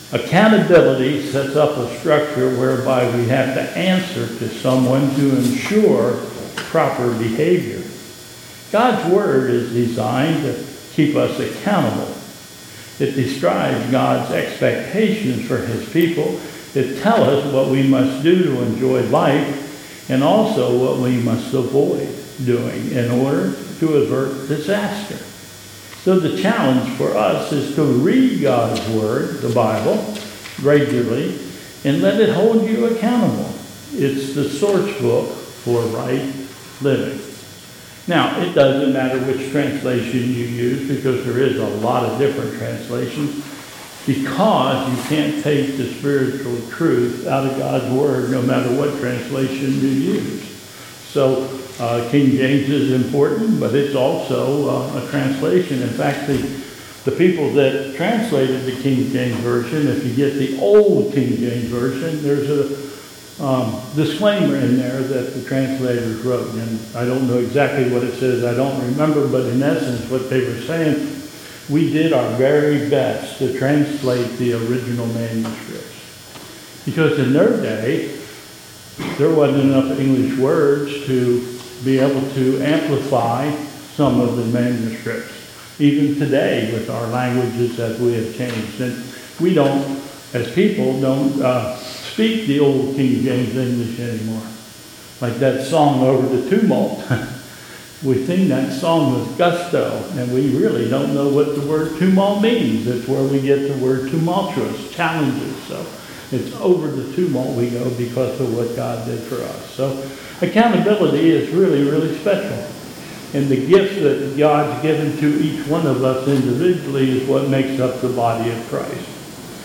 Accountability sets up a structure whereby we have to answer to someone to ensure proper behavior. God's Word is designed to keep us accountable. It describes God's expectations for His people. It tells us what we must do to enjoy life and also what we must avoid doing in order to avert disaster. So the challenge for us is to read God's Word, the Bible, regularly and let it hold you accountable. It's the source book for right living. Now, it doesn't matter which translation you use because there is a lot of different translations because you can't take the spiritual truth out of God's Word no matter what translation you use. So King James is important, but it's also a translation. In fact, the people that translated the King James Version, if you get the old King James Version, there's a disclaimer in there that the translators wrote. And I don't know exactly what it says. I don't remember, but in essence what they were saying, we did our very best to translate the original manuscripts. Because in their day, there wasn't enough English words to be able to amplify some of the manuscripts. Even today, with our languages as we have changed. And we don't, as people, don't speak the old King James English anymore. Like that song, Over the Tumult. We sing that song with gusto, and we really don't know what the word tumult means. It's where we get the word tumultuous, challenges. So it's over the tumult we go because of what God did for us. So accountability is really, really special. And the gifts that God's given to each one of us individually is what makes up the body of Christ.